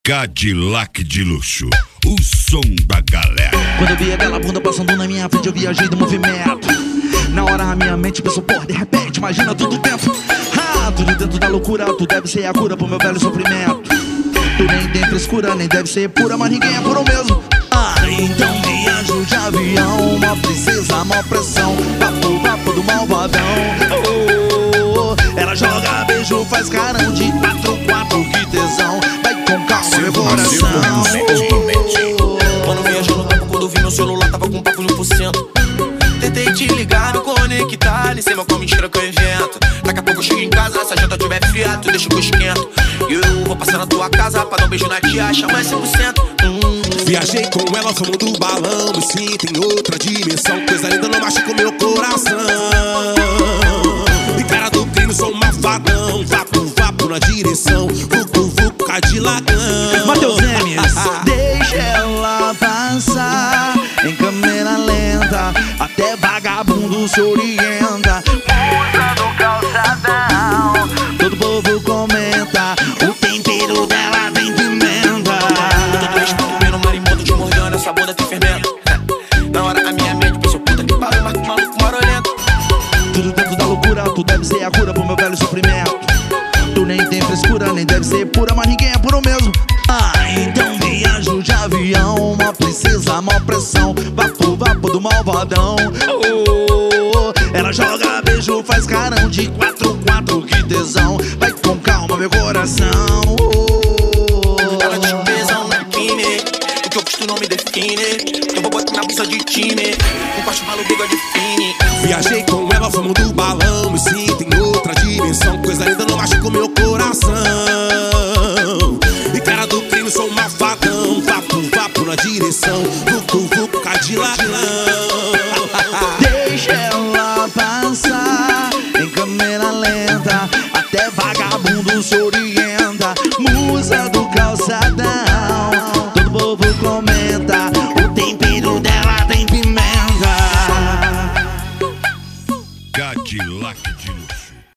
Cadillac de luxo, o som da galera. Quando eu vi aquela bunda passando na minha frente, eu viajei do movimento. Na hora a minha mente pensou, pô, de repente, imagina tudo dentro. Tudo dentro da loucura, tu deve ser a cura pro meu velho sofrimento. Tu nem tem frescura, nem deve ser pura, mas ninguém é puro mesmo. Então viajo de avião, mó princesa, mó pressão. Papo do malvadão. Ela joga beijo, faz carão de 4-4, que tesão. Vai com calma, meu coração. Quando viajou no campo, quando vi meu celular, tava com papo de 1%. Tentei te ligar, me conectar, nem sei mal qual mentira que eu invento. Daqui a pouco eu chego em casa, se a janta tiver fria, tu deixa que eu esquento. E eu vou passar na tua casa pra dar um beijo na tia, chama 100%. Viajei com ela, fomos do balão, me sinto em outra dimensão. Coisa linda não machuca o meu coração. E cara do crime, sou um malvadão. Vapo na direção, vucu, Cadillacão. Matheus Emes, deixa ela passar em câmera lenta, até vagabundo se orienta. Musa do calçadão, todo povo comenta, o tempero dela tem pimenta. Todo mês pra comer no marimbondo te mordendo, essa bunda tem fermento. Na hora a minha mente pensou, puta que pariu, maluco marolento. Tudo dentro da loucura, tu deve ser a cura pro meu velho sofrimento. Tu nem tem frescura, nem deve ser pura, mas ninguém é puro mesmo. Então viajo de avião, uma princesa, mó pressão. Vapo do malvadão. Ela joga beijo, faz carão de 4-4, que tesão. Vai com calma, meu coração. Ela de tesão na biquíni, o que eu fiz tu não me define. Eu vou botar na bolsa de time, um corte maluco de fine. Viajei com ela, fomos do balão, me sinto em outra dimensão. Coisa linda não machuca o meu coração. E cara do crime, sou um malvadão. Vapo na direção, vucu, Cadillacão. Deixa ela passar em câmera lenta, até vagabundo se orienta.